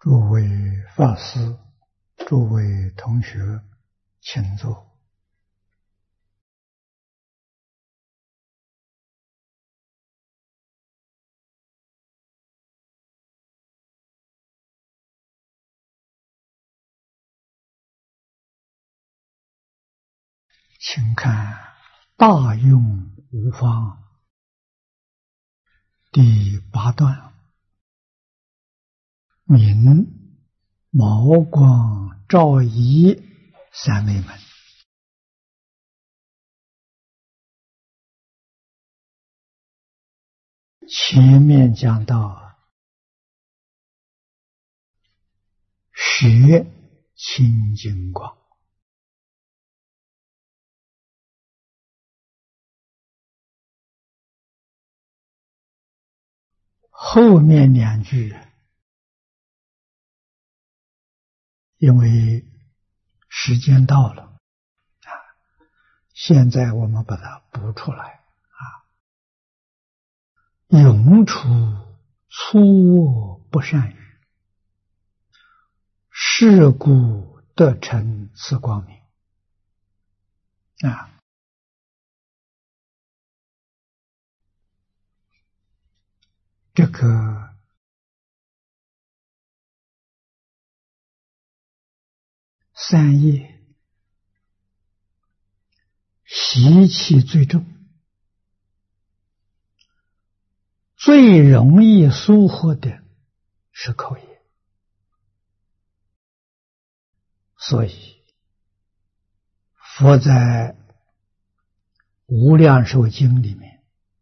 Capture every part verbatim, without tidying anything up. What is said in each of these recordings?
诸位法师，诸位同学，请坐。请看大用无方第八段，明毛光照仪三昧门。前面讲到学清净光，后面两句因为时间到了啊，现在我们把它补出来啊。永处粗恶不善语，是故得成此光明啊。这个三业习气最重，最容易疏忽的是口业，所以佛在无量寿经里面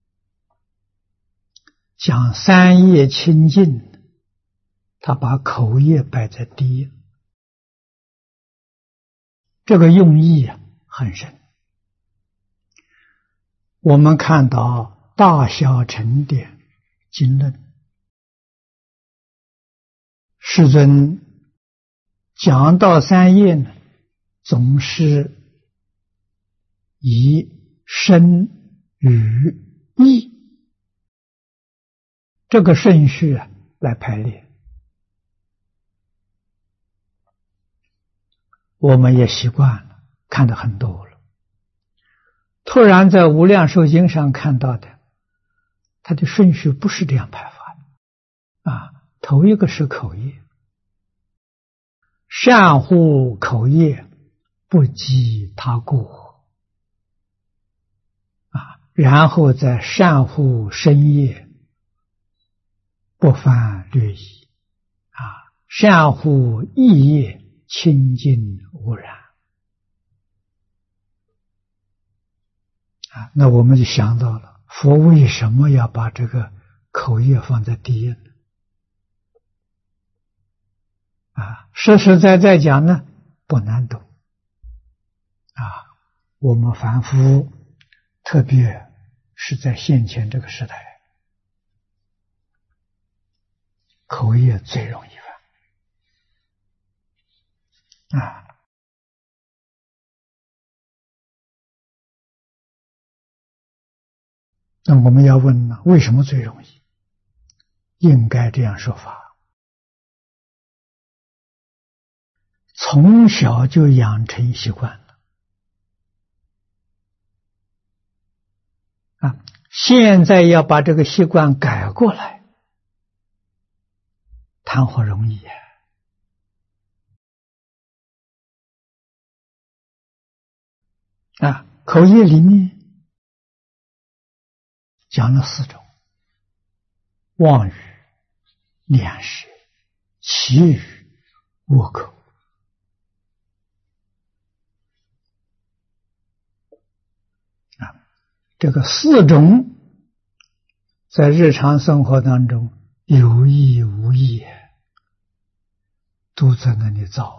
讲三业清净，他把口业摆在第一，这个用意啊很深。我们看到大小乘典经论，世尊讲到三业呢，总是以身语意这个顺序啊来排列，我们也习惯了，看得很多了。突然在无量寿经上看到的，它的顺序不是这样排法的啊。头一个是口业，善护口业，不积他过啊，然后再善护身业，不犯律仪啊，善护意业，清净无染啊。那我们就想到了，佛为什么要把这个口业放在第一呢？啊，实实在在讲呢，不难懂啊。我们凡夫，特别是在现前这个时代，口业最容易犯啊。那我们要问呢，为什么最容易？应该这样说法：从小就养成习惯了啊，现在要把这个习惯改过来，谈何容易呀！啊，口业里面讲了四种：妄语、念舌、绮语、恶口。啊，这个四种在日常生活当中有意无意都在那里造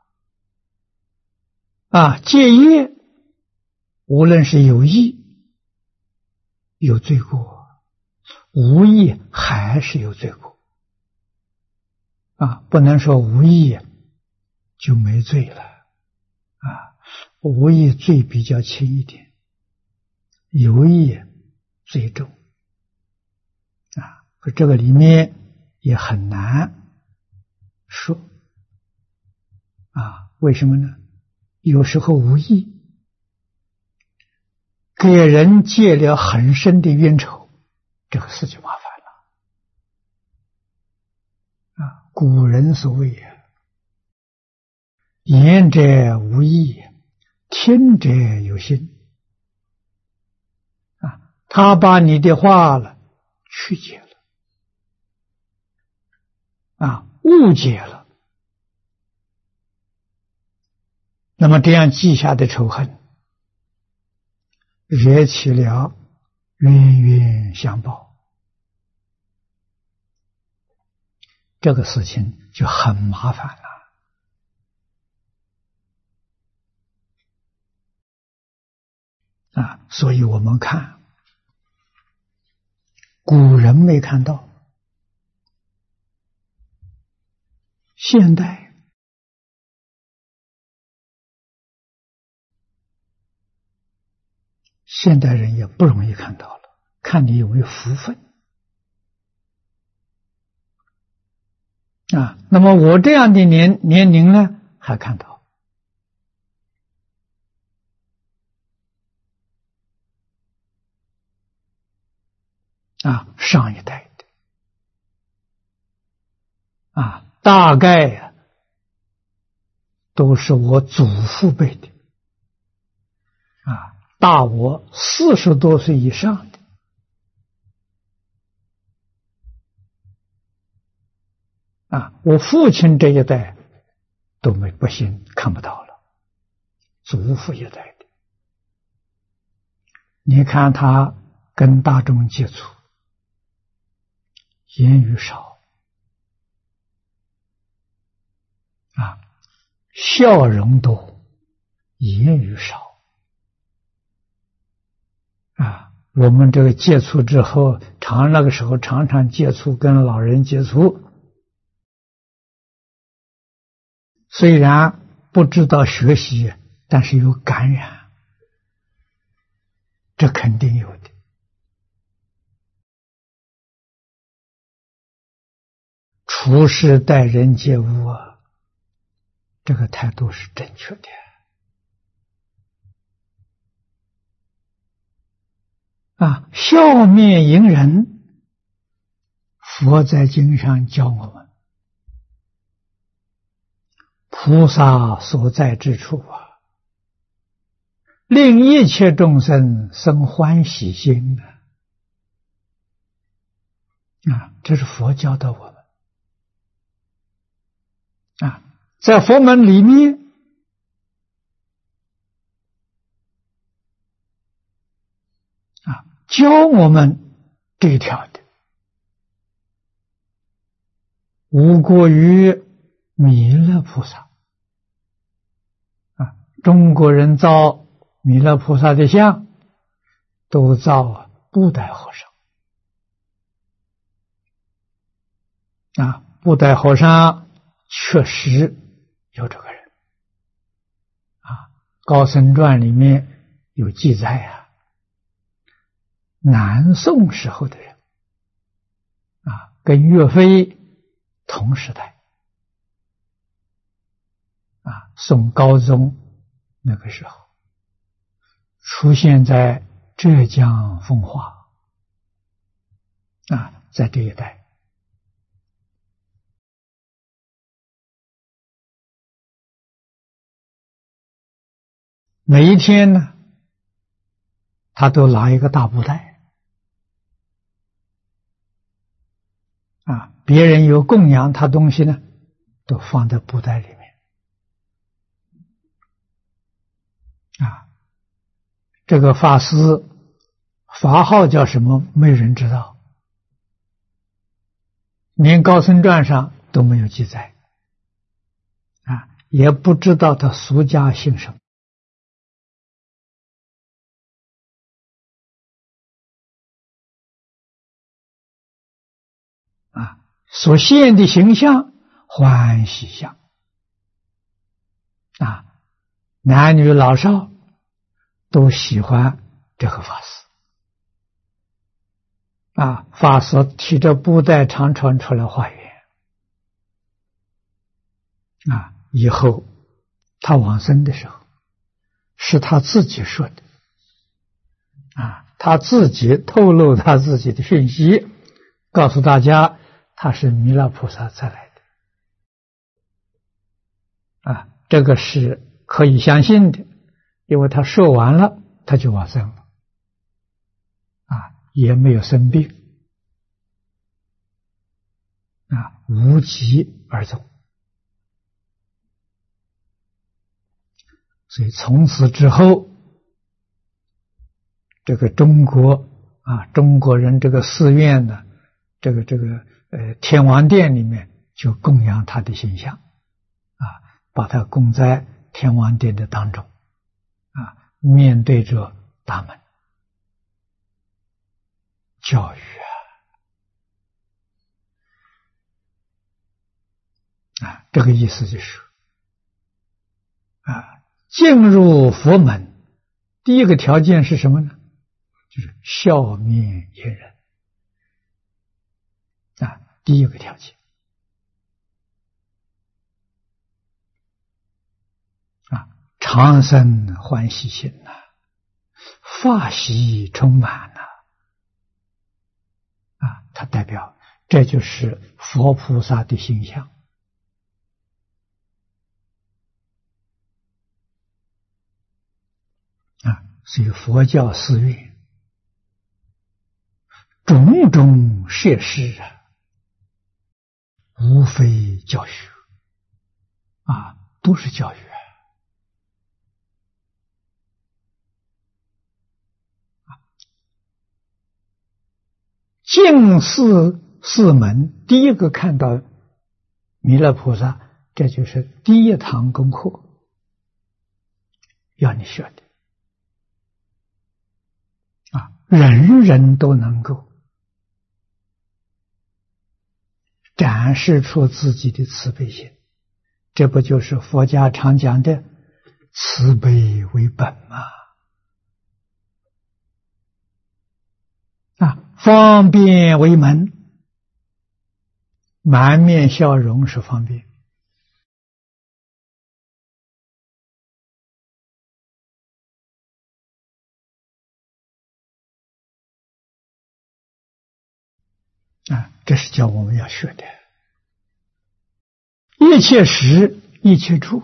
啊！啊，戒业无论是有意有罪过，无意还是有罪过啊！不能说无意就没罪了啊，无意罪比较轻一点，有意罪重啊。这个里面也很难说啊，为什么呢？有时候无意给人结了很深的冤仇，这个事就麻烦了啊。古人所谓啊，言者无意，听者有心啊。他把你的话了曲解了啊，误解了，那么这样记下的仇恨，惹起了冤冤相报，这个事情就很麻烦了啊。所以我们看古人没看到，现代现代人也不容易看到了，看你有没有福分啊。那么我这样的年年龄呢，还看到啊，上一代的啊，大概呀、啊、都是我祖父辈的啊，大我四十多岁以上的啊，我父亲这一代都没不行，看不到了，祖父一代的，你看他跟大众接触，言语少啊，笑容多，言语少啊。我们这个接触之后，常那个时候常常接触，跟老人接触，虽然不知道学习，但是有感染，这肯定有的。处事待人接物啊，这个态度是正确的啊。笑面迎人，佛在经上教我们，菩萨所在之处啊，令一切众生生欢喜心啊，啊，这是佛教导我们啊，在佛门里面啊，教我们这一条的，无过于弥勒菩萨啊。中国人造弥勒菩萨的像，都造布袋和尚啊。布袋和尚确实有这个人啊，《高僧传》里面有记载啊，南宋时候的人啊，跟岳飞同时代啊，宋高宗那个时候出现在浙江奉化啊，在这一带。每一天呢，他都拿一个大布袋啊，别人有供养他东西呢，都放在布袋里面啊。这个法师法号叫什么？没人知道，连高僧传上都没有记载啊，也不知道他俗家姓什么啊。所现的形象欢喜相啊，男女老少都喜欢这个法师啊。法师提着布袋常常出来化缘啊，以后他往生的时候，是他自己说的，啊，他自己透露他自己的讯息，告诉大家他是弥勒菩萨再来的，啊，这个是可以相信的，因为他说完了，他就往生了，啊，也没有生病，啊，无疾而终。所以从此之后，这个中国啊，中国人这个寺院呢，这个这个呃天王殿里面就供养他的形象，啊，把他供在天王殿的当中，啊，面对着大门，教育啊，啊，这个意思就是啊。进入佛门，第一个条件是什么呢？就是笑面迎人啊，第一个条件啊，常生欢喜心呐、啊，法喜充满呐、啊，啊，它代表这就是佛菩萨的形象。啊，所以佛教寺院种种设施啊，无非教学啊，都是教育啊。净寺寺门第一个看到弥勒菩萨，这就是第一堂功课，要你学的。啊，人人都能够展示出自己的慈悲心，这不就是佛家常讲的慈悲为本吗？啊，方便为门，满面笑容是方便。啊，这是叫我们要学的。一切时，一切处，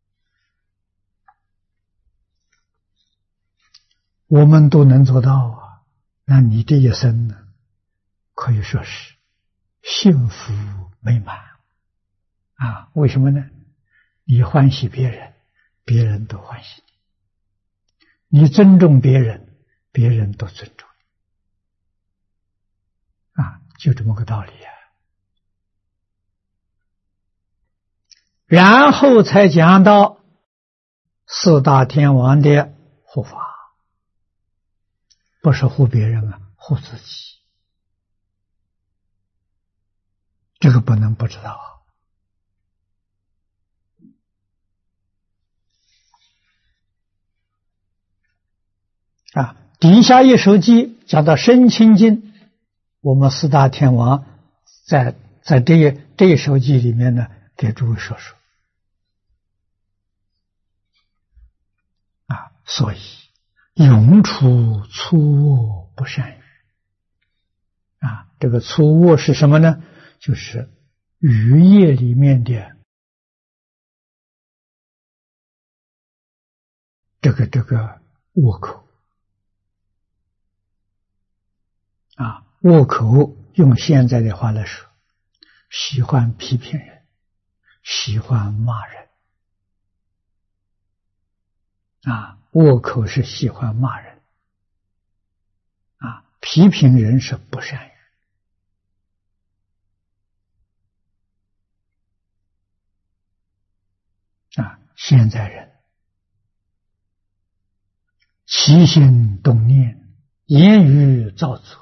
我们都能做到啊。那你这一生呢，可以说是幸福美满啊。为什么呢？你欢喜别人，别人都欢喜你；你尊重别人，别人都尊重你啊，就这么个道理啊。然后才讲到四大天王的护法，不是护别人啊，护自己，这个不能不知道啊。底下一首偈讲到身清净，我们四大天王在在这一这一首偈里面呢，给诸位说说啊。所以永除粗恶不善语啊，这个粗恶是什么呢？就是语业里面的这个这个恶口啊。恶口用现在的话来说，喜欢批评人，喜欢骂人啊。恶口是喜欢骂人啊，批评人是不善于啊。现在人起心动念，言语造作，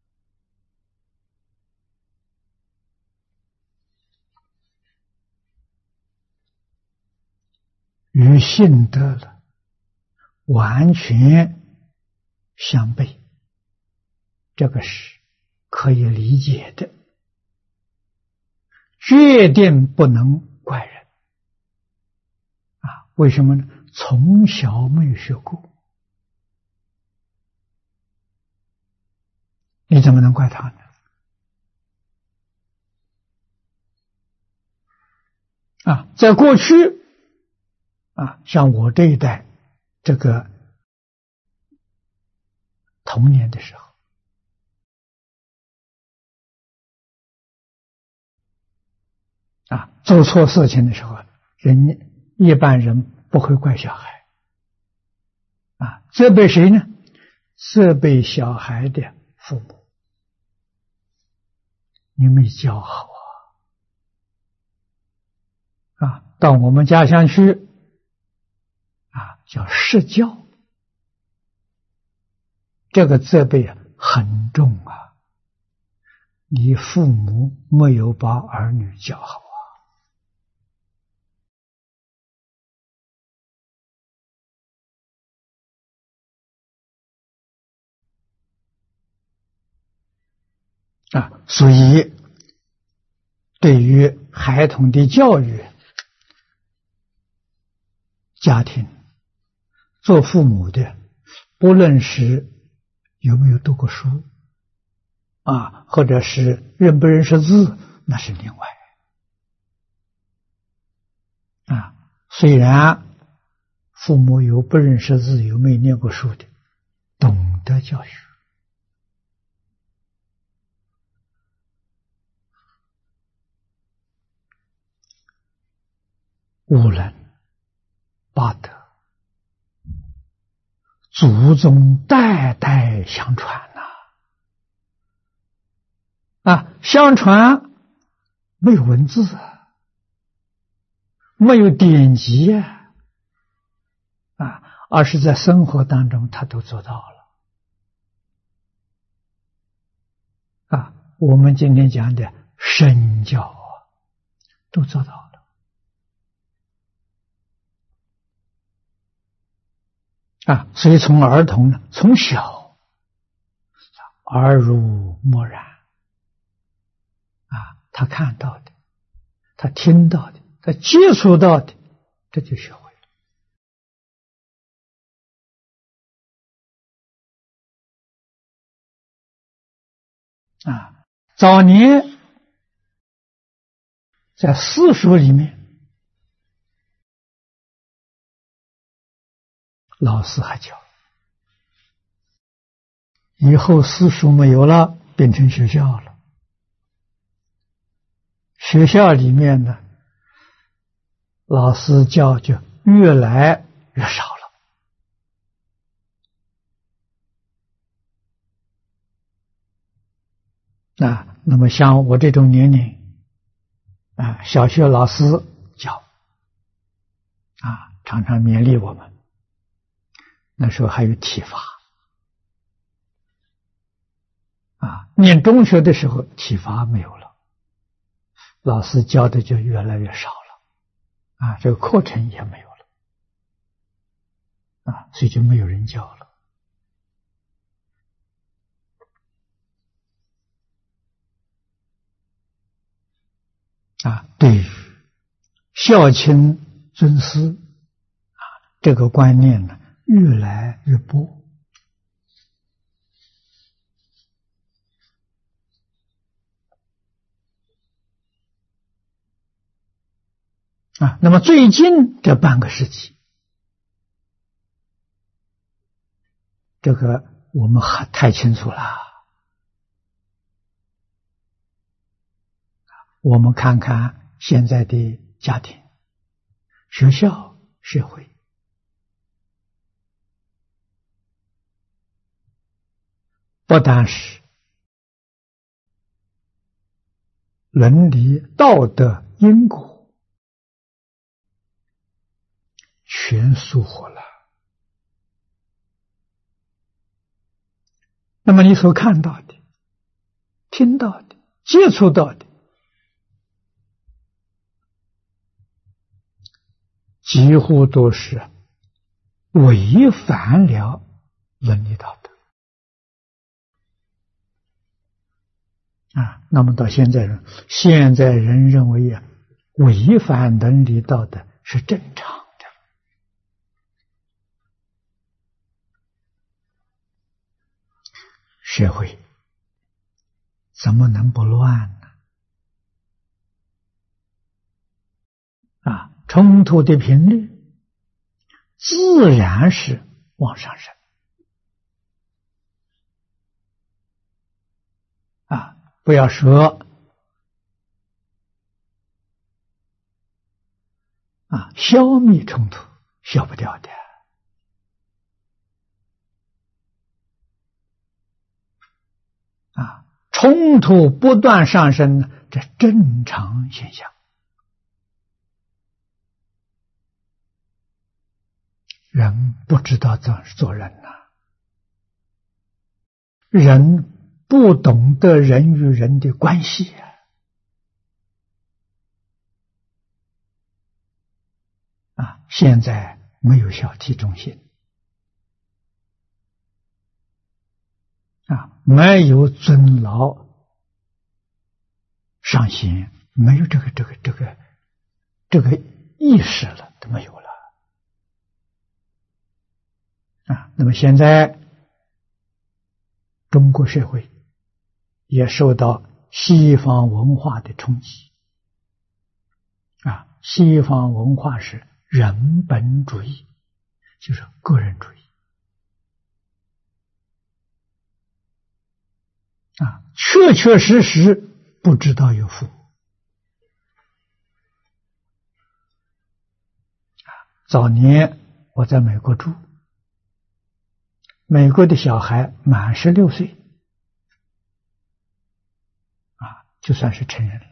与性德了完全相悖，这个是可以理解的，决定不能怪人为什么呢？从小没有学过，你怎么能怪他呢？啊，在过去啊，像我这一代，这个童年的时候，啊，做错事情的时候，人一般人不会怪小孩，啊，责备谁呢？责备小孩的父母，你没教好啊！啊，到我们家乡去，啊，叫失教，这个责备啊很重啊，你父母没有把儿女教好。啊，所以对于孩童的教育，家庭做父母的，不论是有没有读过书啊，或者是认不认识字，那是另外啊。虽然父母有不认识字、有没念过书的，懂得教育。五伦八德，祖宗代代相传呐、啊，啊，相传没有文字啊，没有典籍啊，啊，而是在生活当中他都做到了啊。我们今天讲的身教啊，都做到了。啊，所以从儿童呢，从小耳濡目染啊，他看到的，他听到的，他接触到的，这就学会了。啊，早年在私塾里面，老师还教，以后私塾没有了，变成学校了。学校里面呢，老师教就越来越少了。啊，那么像我这种年龄，啊，小学老师教，啊，常常勉励我们。那时候还有体罚，啊，念中学的时候体罚没有了，老师教的就越来越少了，啊，这个课程也没有了，啊，所以就没有人教了。啊，对于孝亲尊师啊，这个观念呢越来越薄。啊，那么最近这半个世纪，这个我们还太清楚了。我们看看现在的家庭、学校、社会，不但是伦理、道德、因果全疏忽了。那么你所看到的、听到的、接触到的，几乎都是违反了伦理道德啊。那么到现在人，现在人认为啊，违反伦理道德是正常的社会怎么能不乱呢？啊，冲突的频率自然是往上升。啊，不要说啊，消灭冲突消不掉的。啊，冲突不断上升，这正常现象。人不知道怎么做人呐、啊，人不懂得人与人的关系啊。啊，现在没有小体中心。啊，没有尊老上贤，没有这个这个这个这个意识了，都没有了。啊，那么现在中国社会也受到西方文化的冲击。啊，西方文化是人本主义，就是个人主义。啊，确确实实不知道有父母。啊，早年我在美国住，美国的小孩满十六岁，啊，就算是成人了。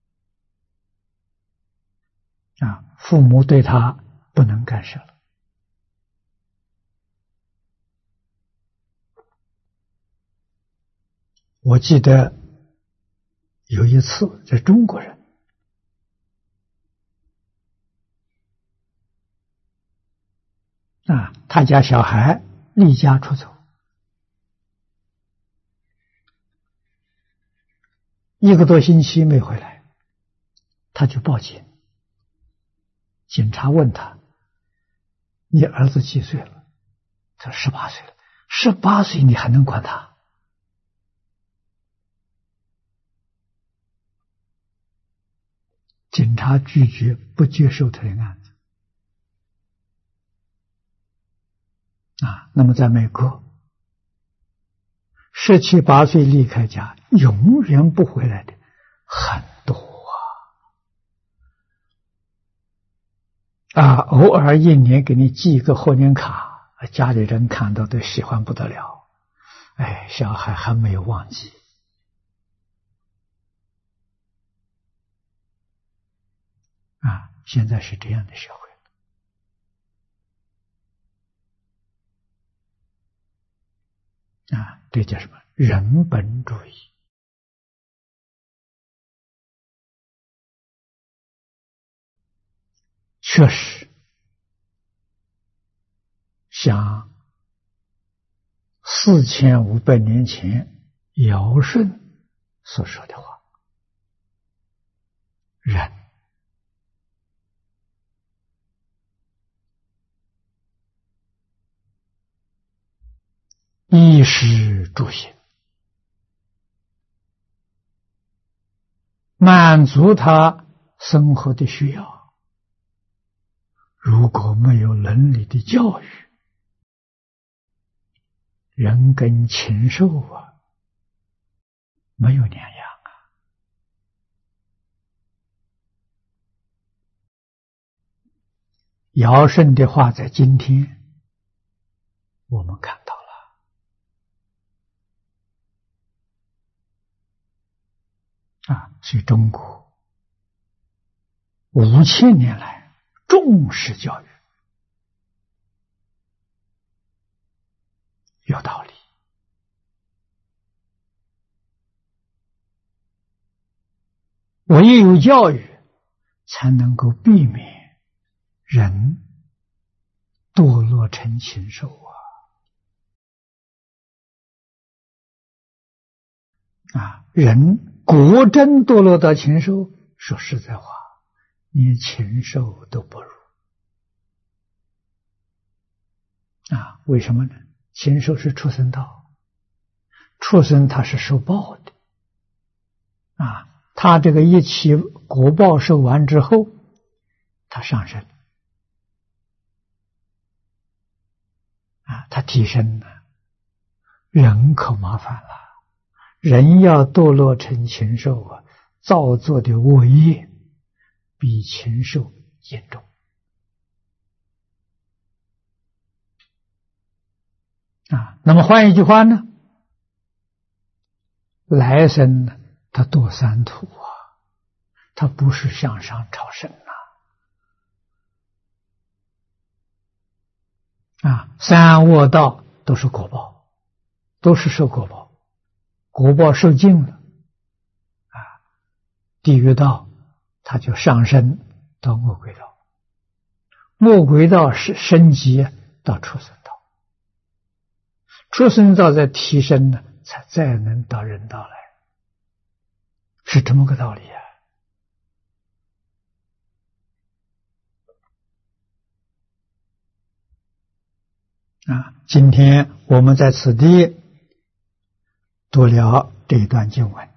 啊，父母对他不能干涉了。我记得有一次，在中国人啊，他家小孩离家出走，一个多星期没回来，他就报警。警察问他：“你儿子几岁了？”他说：“十八岁了。”十八岁你还能管他？警察拒绝不接受他的案子。啊，那么在美国，十七八岁离开家，永远不回来的很多啊！啊，偶尔一年给你寄一个贺年卡，家里人看到都喜欢不得了。哎，小孩还没有忘记。啊，现在是这样的社会。啊，这叫什么？人本主义。确实像四千五百年前尧舜所说的话，人衣食住行，满足他生活的需要。如果没有伦理的教育，人跟禽兽啊，没有两样啊。尧舜的话在今天我们看到了啊，所以中国五千年来重视教育，有道理。唯有教育，才能够避免人堕落成禽兽啊！啊，人果真堕落到禽兽，说实在话，连禽兽都不如啊！为什么呢？禽兽是畜生道， 畜生他是受报的啊，他这个一期果报受完之后，他上升啊，他提升了，人可麻烦了。人要堕落成禽兽啊，造作的恶业比禽兽严重啊。那么换一句话呢，来生呢，他堕三途啊，他不是向上超升啊。啊，三恶道都是果报，都是受果报。果报受尽了啊，地狱道他就上升到恶鬼道，恶鬼道是升级到畜生道，畜生道再提升呢，才再能到人道来，是这么个道理啊！啊，今天我们在此地读了这一段经文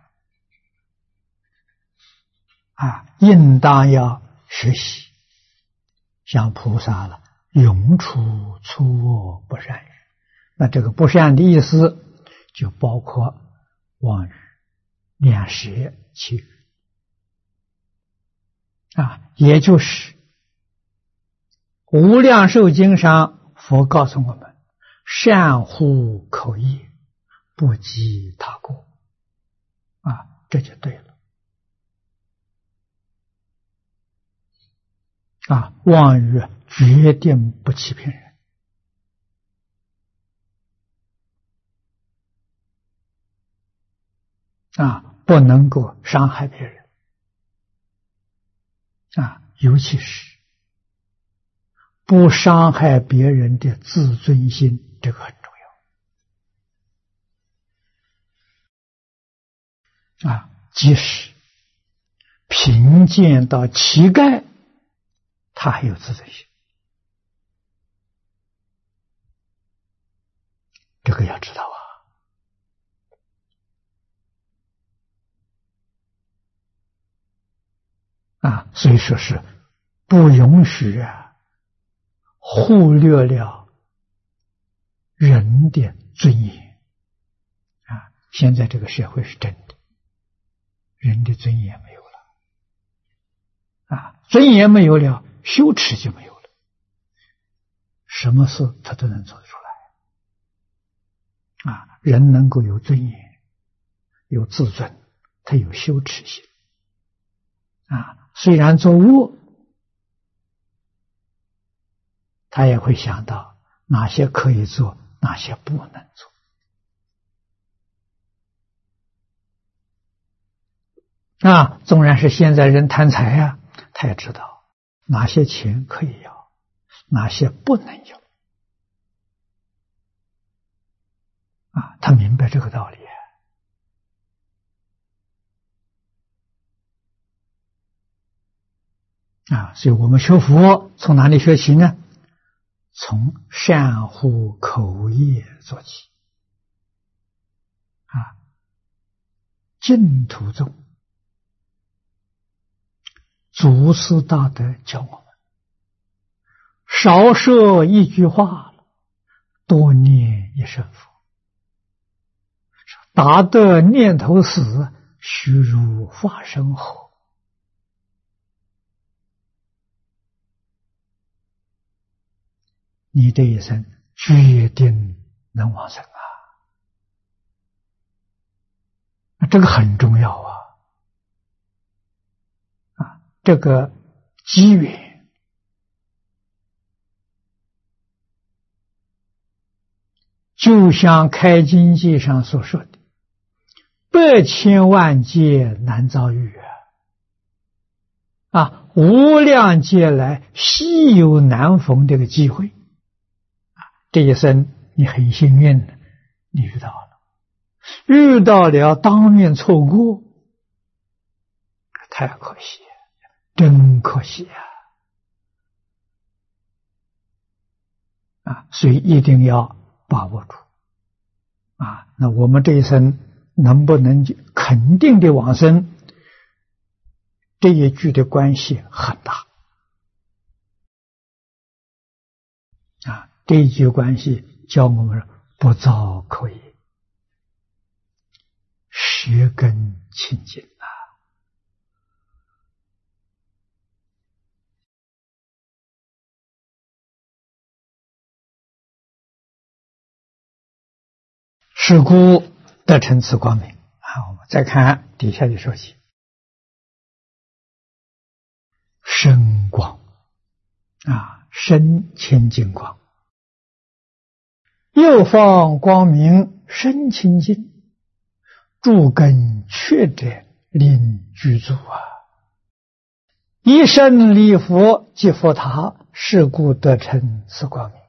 啊，应当要学习，像菩萨了，永除粗恶不善语。那这个不善的意思，就包括妄语、两舌、绮语啊，也就是无量寿经上佛告诉我们，善护口业，不及他过啊，这就对了啊！妄语决定不欺骗人啊，不能够伤害别人啊，尤其是不伤害别人的自尊心，这个很重要啊。即使贫贱到乞丐，他还有自尊心，这个要知道啊啊，所以说是不允许啊忽略了人的尊严啊！现在这个社会是真的，人的尊严没有了啊，尊严没有了，羞耻就没有了，什么事他都能做得出来啊！人能够有尊严、有自尊，他有羞耻心啊。虽然做恶，他也会想到哪些可以做，哪些不能做啊。纵然是现在人贪财啊，他也知道哪些钱可以要，哪些不能要啊，他明白这个道理啊。所以我们学佛从哪里学起呢？从善护口业做起啊。净土宗祖师大德教我们，少说一句话，多念一声佛，达得念头死，须如化身火。你这一生决定能往生啊！这个很重要啊！啊，这个机缘就像开经记上所说的，百千万劫难遭遇啊！啊，无量劫来稀有难逢这个机会。这一生你很幸运的，你遇到了，遇到了当面错过，太可惜，真可惜啊！啊，所以一定要把握住啊！ 那我们这一生能不能肯定的往生，这一句的关系很大啊！这一句关系教我们不造口业，舌根清净啊！是故得成此光明啊！我们再看底下的说起，深光啊，深清净光，右方光明深清净，诸根确者令具足啊！一生礼佛即佛塔，是故得成此光明。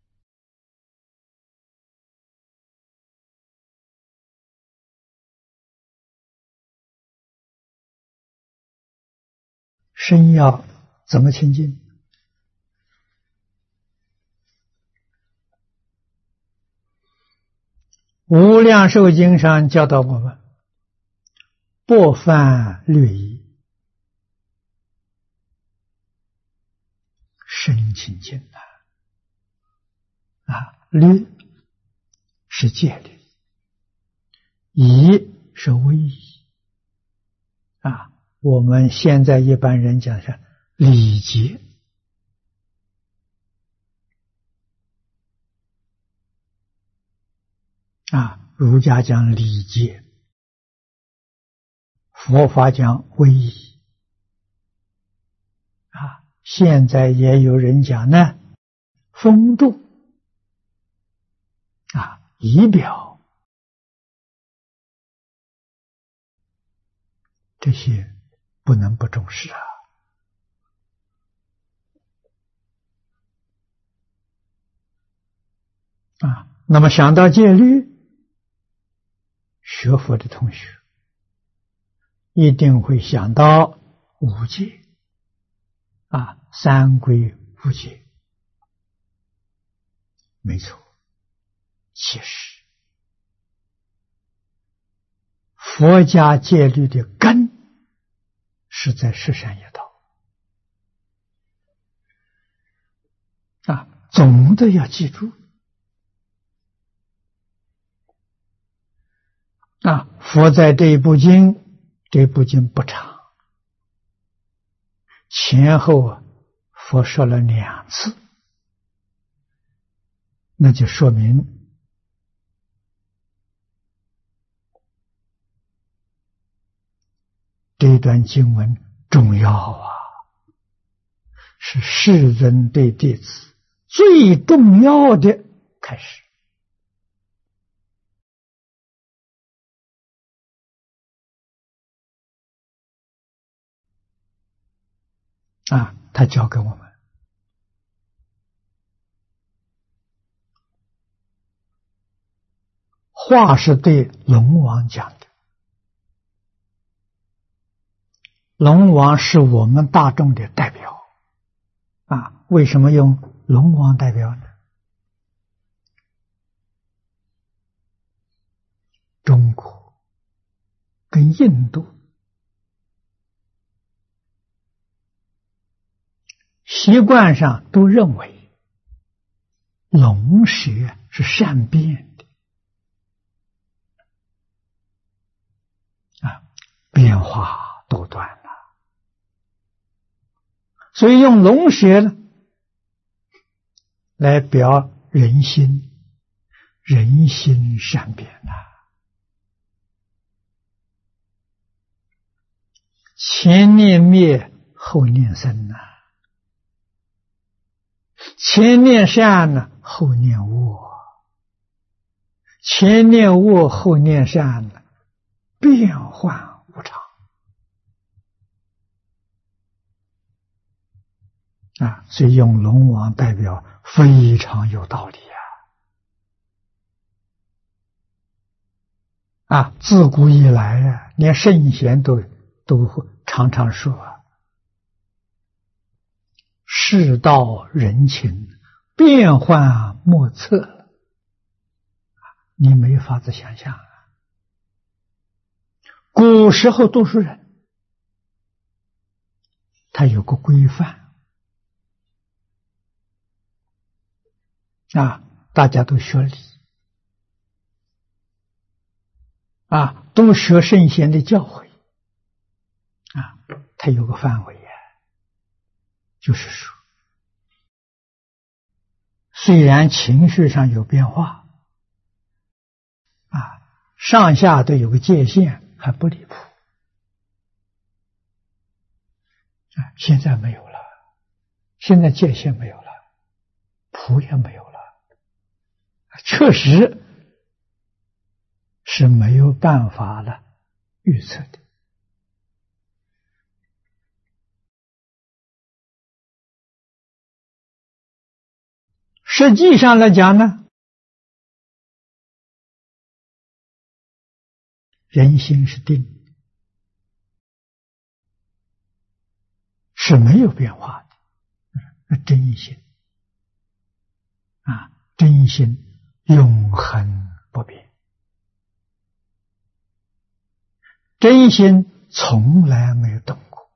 身要怎么清净？无量寿经上教导我们，薄泛略仪，身清净啊！啊，略是戒律，仪是威仪啊。我们现在一般人讲是礼节啊，儒家讲礼节，佛法讲威仪啊，现在也有人讲呢，风度啊，仪表，这些不能不重视啊！啊，那么想到戒律，学佛的同学一定会想到五戒啊，三归五戒，没错。其实佛家戒律的根是在十善业道啊，总的要记住啊。佛在这一部经，这部经不长，前后啊，佛说了两次，那就说明这段经文重要啊，是世人对弟子最重要的开始啊，他教给我们。话是对龙王讲的，龙王是我们大众的代表啊。为什么用龙王代表呢？中国跟印度习惯上都认为龙蛇是善变的啊，变化多端了，所以用龙蛇呢来表人心，人心善变啊。前念灭，后念生啊。前念善呢，后念恶；前念恶，后念善呢，变幻无常啊！所以用龙王代表非常有道理啊！啊，自古以来啊，连圣贤都都常常说啊，世道人情变幻莫测， 你没法子想象啊。古时候读书人，他有个规范啊，大家都学礼啊，都学圣贤的教诲啊，他有个范围啊，就是说，虽然情绪上有变化啊，上下都有个界限，还不离谱啊。现在没有了，现在界限没有了，谱也没有了，确实是没有办法了预测的。实际上来讲呢，人心是定的，是没有变化的，真心啊，真心永恒不变，真心从来没有动过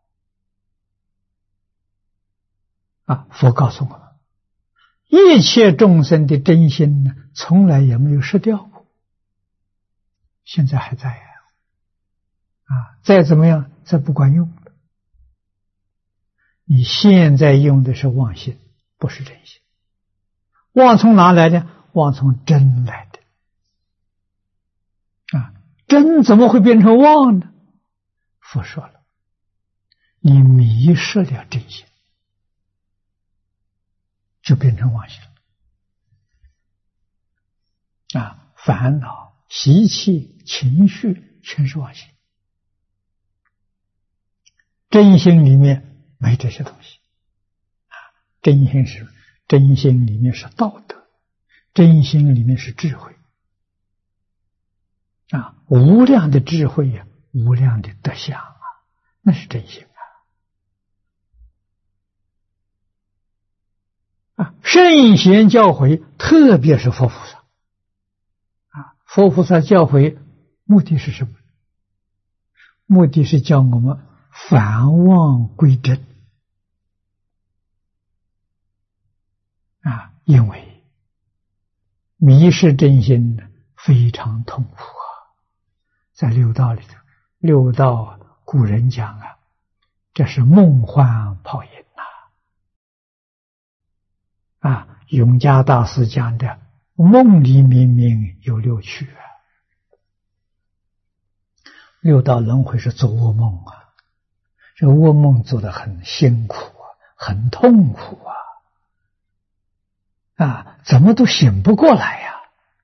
啊！佛告诉我们，一切众生的真心呢，从来也没有失掉过，现在还在呀！啊，再怎么样，再不管用了。你现在用的是妄心，不是真心。妄从哪来的？妄从真来的。啊，真怎么会变成妄呢？佛说了，你迷失了真心，就变成妄心了。啊，烦恼、习气、情绪，全是妄心。真心里面没这些东西啊，真心是真心里面是道德，真心里面是智慧啊，无量的智慧呀、啊，无量的德相啊，那是真心啊啊！圣贤教诲，特别是佛菩萨啊，佛菩萨教诲目的是什么？目的是教我们返妄归真啊，因为迷失真心呢，非常痛苦啊。在六道里头，六道古人讲啊，这是梦幻泡影呐。啊，永嘉大师讲的，梦里明明有六趣啊。六道轮回是做噩梦啊。这噩梦做得很辛苦啊，很痛苦啊，啊，怎么都醒不过来呀、啊？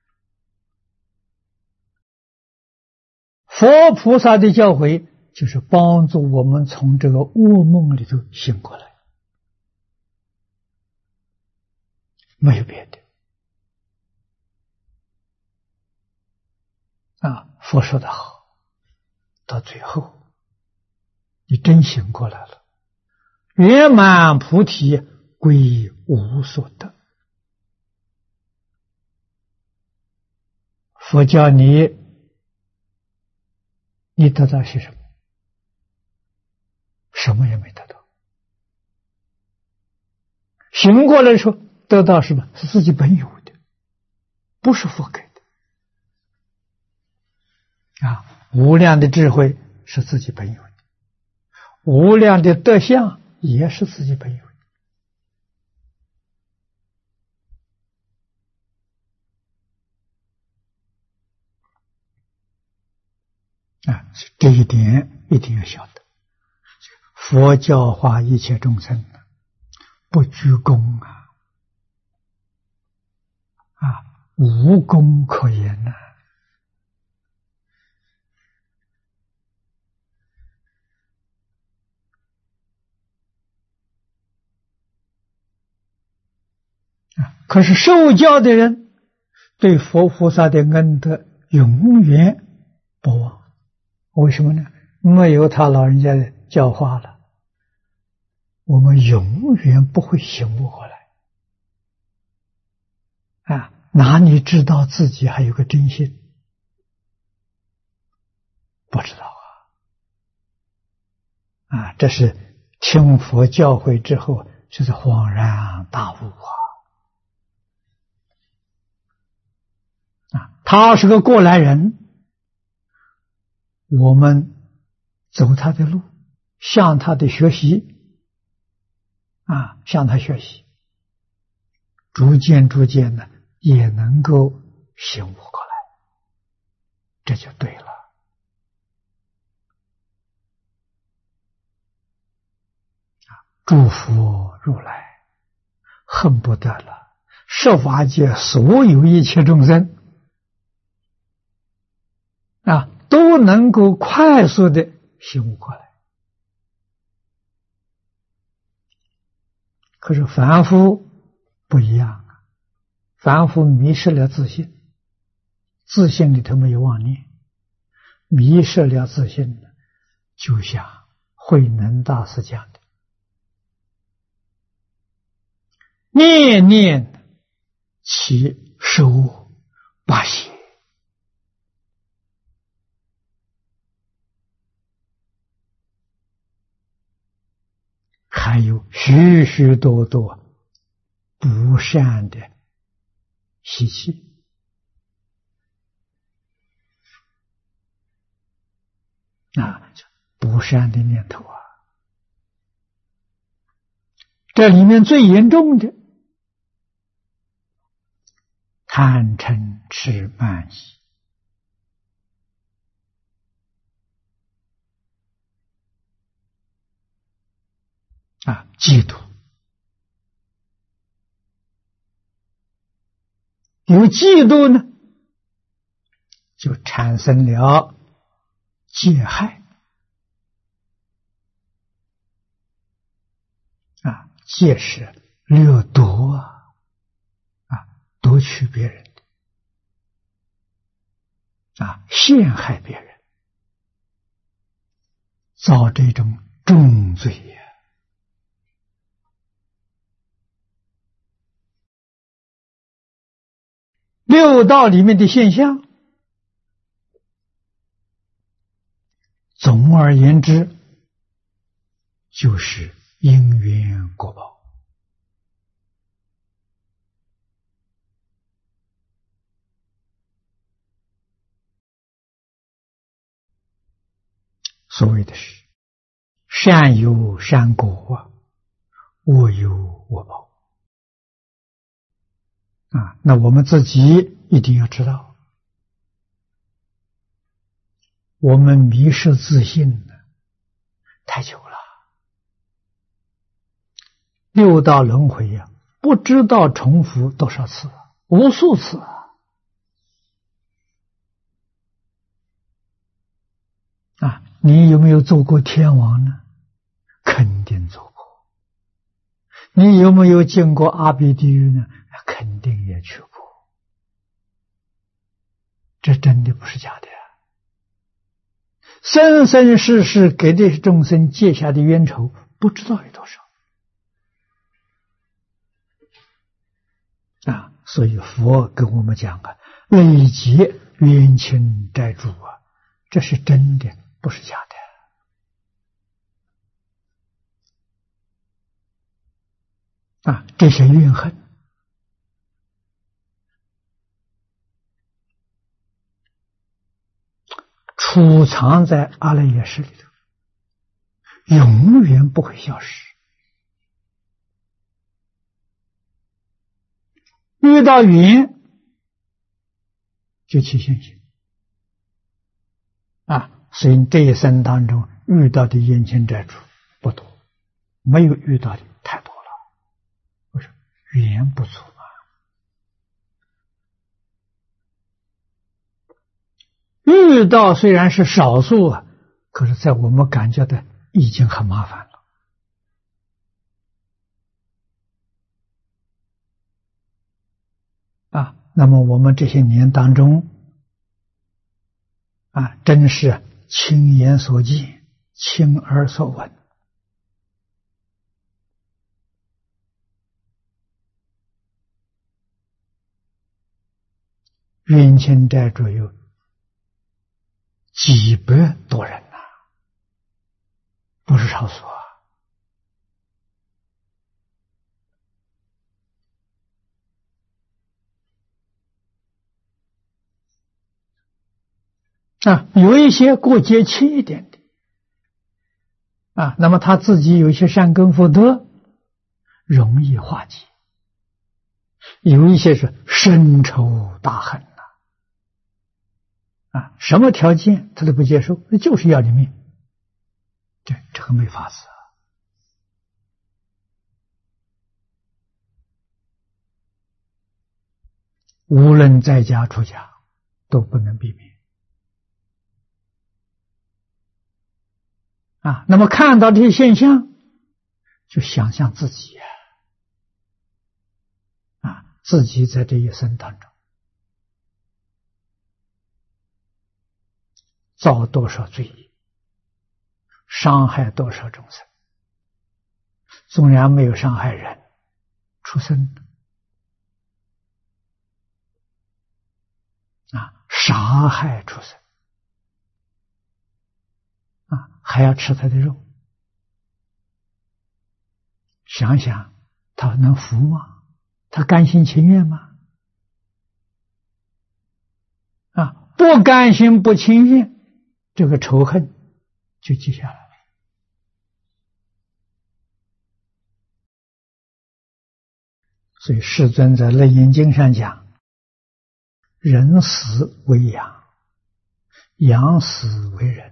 佛菩萨的教诲就是帮助我们从这个噩梦里头醒过来，没有别的。啊，佛说得好，到最后。你真醒过来了，圆满菩提归无所得。佛教你，你得到些什么？什么也没得到。醒过来说得到什么？是自己本有的，不是佛给的。啊，无量的智慧是自己本有的。无量的德相也是自己本有的啊，这一点一定要晓得。佛教化一切众生，不居功啊，啊，无功可言呐、啊。可是受教的人对佛菩萨的恩德永远不忘，为什么呢？没有他老人家的教化了，我们永远不会醒悟过来啊！ 哪里知道自己还有个真心？不知道啊！啊，这是听佛教诲之后，就是恍然大悟啊！啊，他是个过来人，我们走他的路，向他的学习，啊，向他学习，逐渐逐渐的也能够醒悟过来，这就对了。祝福如来，恨不得了，十法界所有一切众生啊，都能够快速的醒悟过来。可是凡夫不一样啊，凡夫迷失了自信，自信里头没有妄念，迷失了自信，就像慧能大师讲的，念念起受八邪，还有许许多多不善的习气啊，不善的念头啊，这里面最严重的贪嗔痴慢疑啊，嫉妒，有嫉妒呢，就产生了戒害啊，戒是掠夺啊，啊，夺取别人的啊，陷害别人，造这种重罪呀。六道里面的现象，总而言之，就是因缘果报。所谓的是善有善果，恶有恶报啊！那我们自己一定要知道，我们迷失自信太久了，六道轮回呀、啊，不知道重复多少次，无数次啊！啊，你有没有做过天王呢？肯定做过。你有没有进过阿鼻地狱呢？肯定也去过。这真的不是假的呀！生生世世给这些众生结下的冤仇，不知道有多少啊！所以佛跟我们讲啊，累劫冤亲债主啊，这是真的，不是假的。啊，这些怨恨储藏在阿赖耶识里头，永远不会消失。遇到缘就起现行啊，所以这一生当中遇到的冤亲债主不多，没有遇到的太多了。为什么？缘不足嘛。遇到虽然是少数啊，可是在我们感觉的已经很麻烦了啊。那么我们这些年当中啊，真是亲眼所见，亲耳所闻， 冤亲债主有几百多人呐、啊，不是少数啊。啊，有一些过节轻一点的啊，那么他自己有一些善根福德，容易化解；有一些是深仇大恨呐、啊，啊，什么条件他都不接受，那就是要你命，这这个没法子啊。无论在家出家，都不能避免。啊，那么看到这些现象，就想象自己啊，啊，自己在这一生当中造多少罪业，伤害多少众生，纵然没有伤害人，畜生啊，杀害畜生啊，还要吃他的肉，想想他能服吗？他甘心情愿吗？啊，不甘心不情愿，这个仇恨就记下来了。所以世尊在《楞严经》上讲，人死为羊，羊死为人。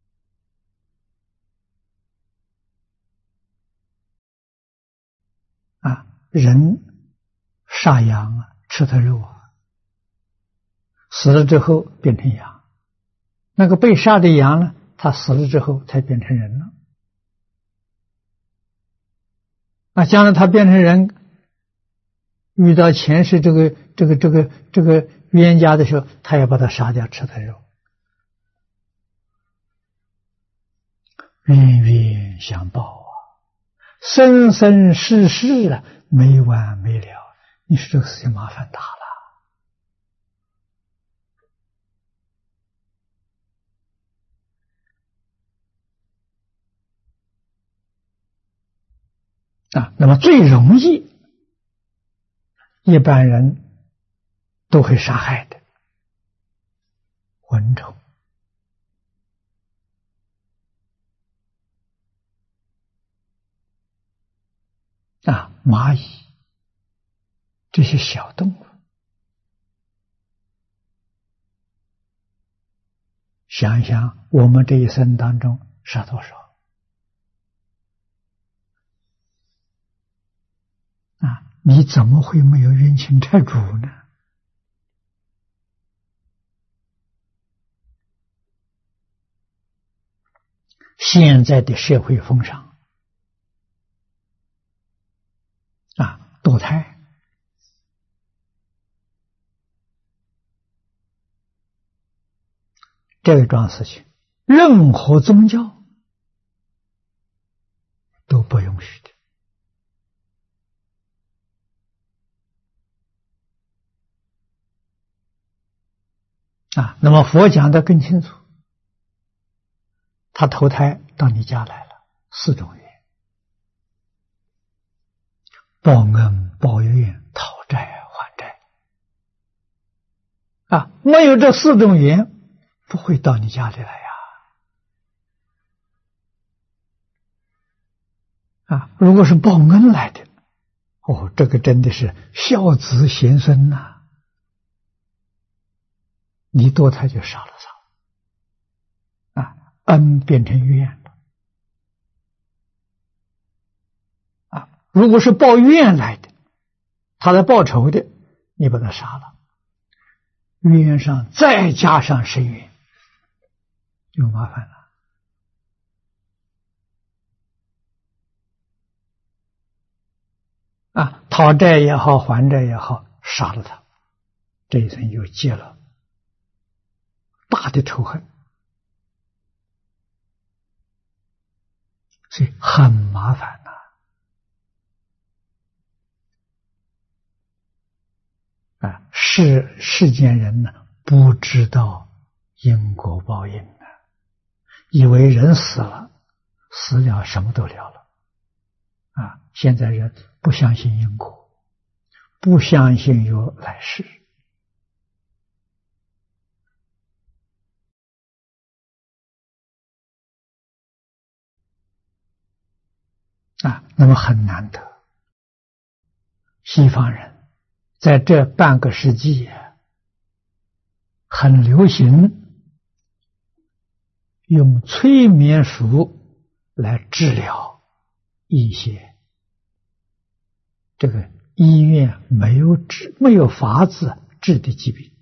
啊，人杀羊啊，吃它肉啊，死了之后变成羊。那个被杀的羊呢，它死了之后才变成人了。那将来它变成人，遇到前世这个这个这个这个冤家的时候，他要把它杀掉，吃它肉。冤冤相报啊，生生世世啊，没完没了。你说这个事情麻烦大了。啊，那么最容易一般人都会杀害的蚊虫啊，蚂蚁这些小动物，想一想我们这一生当中杀多少啊？你怎么会没有冤亲债主呢？现在的社会风尚啊，堕胎这桩事情，任何宗教都不允许的。啊，那么佛讲的更清楚，他投胎到你家来了，四种缘：报恩、报怨、讨债、还债。啊，没有这四种缘，不会到你家里来呀。啊，如果是报恩来的，哦，这个真的是孝子贤孙呐、啊。你堕胎就杀了他，啊，恩变成怨了，啊，如果是报怨来的，他来报仇的，你把他杀了，冤上再加上深冤，就麻烦了。啊，讨债也好，还债也好，杀了他，这一生又结了大的仇恨，所以很麻烦呐、啊。啊， 是世间人呢不知道因果报应的，以为人死了，死了什么都了了啊！现在人不相信因果，不相信有来世啊，那么很难得。西方人在这半个世纪很流行用催眠术来治疗一些这个医院没有治没有法子治的疾病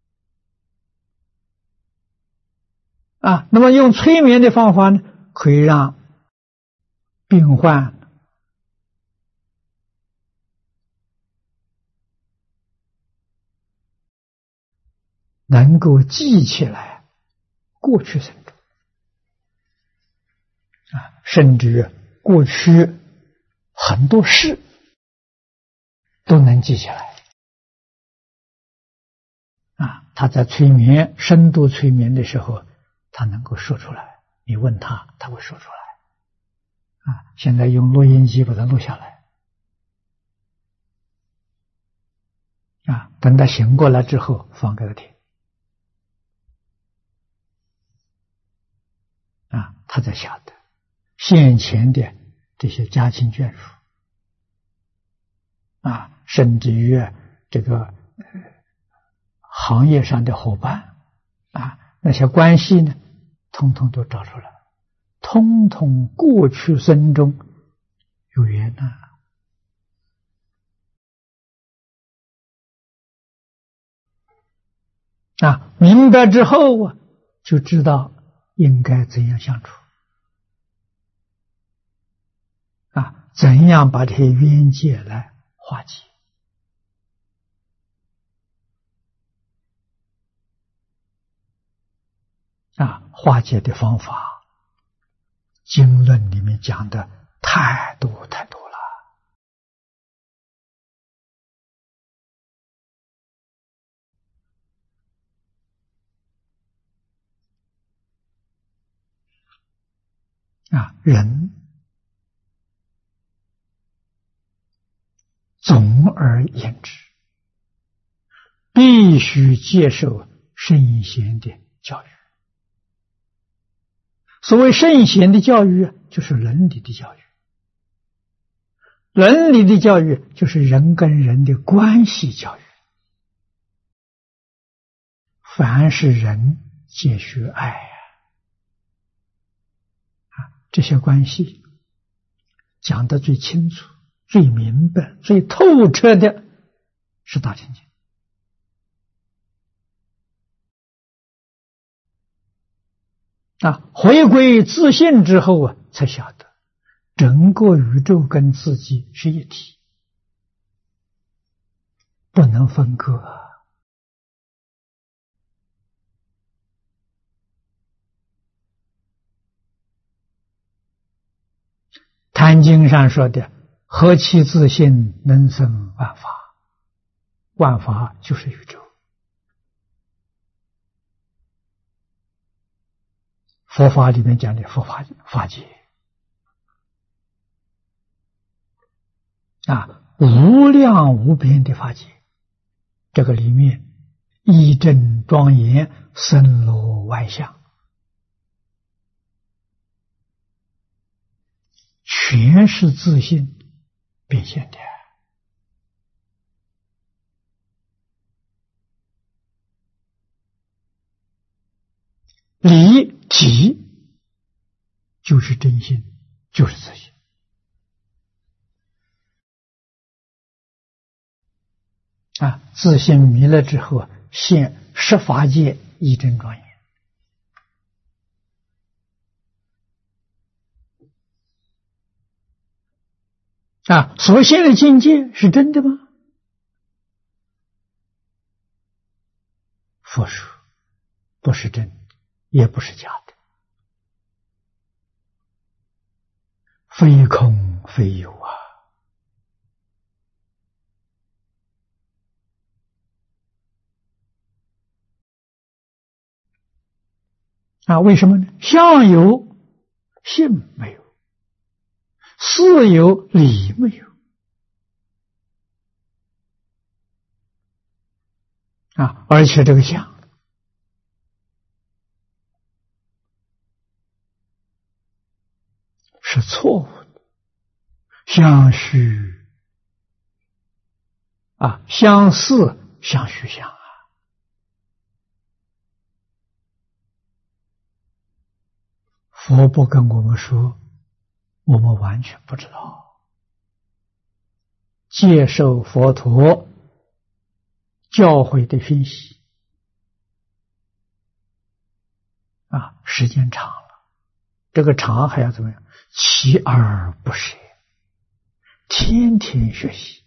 啊。那么用催眠的方法呢，可以让病患能够记起来过去生中啊，甚至过去很多事都能记起来啊。他在催眠深度催眠的时候，他能够说出来，你问他他会说出来啊。现在用录音机把它录下来啊，等他醒过来之后放给他听啊，他才晓得先前的这些家亲眷属啊，甚至于这个行业上的伙伴啊，那些关系呢，通通都找出来，通通过去生中有缘呐啊，明白之后啊，就知道应该怎样相处啊，怎样把这些冤结来化解啊。化解的方法经论里面讲的太多太多了啊。人总而言之，必须接受圣贤的教育。所谓圣贤的教育，就是伦理的教育。伦理的教育就是人跟人的关系教育。凡是人皆须爱啊！这些关系讲得最清楚、最明白、最透彻的是大乘经啊。回归自信之后啊，才晓得整个宇宙跟自己是一体，不能分割啊。坛经上说的何其自信，能生万法，万法就是宇宙。佛法里面讲的佛法法界啊，无量无边的法界，这个里面义正庄严，森罗万象，全是自信变现的。理体就是真心，就是自信啊。自信迷了之后，现十法界义正庄严啊。所现的境界是真的吗？佛说不是真的，也不是假的，非空非有啊。 啊，为什么呢？相有，性没有；事有，理没有。啊，而且这个相是错误的，相虚啊，相似相虚相啊。佛不跟我们说，我们完全不知道。接受佛陀教诲的讯息啊，时间长了，这个长还要怎么样？锲而不舍，天天学习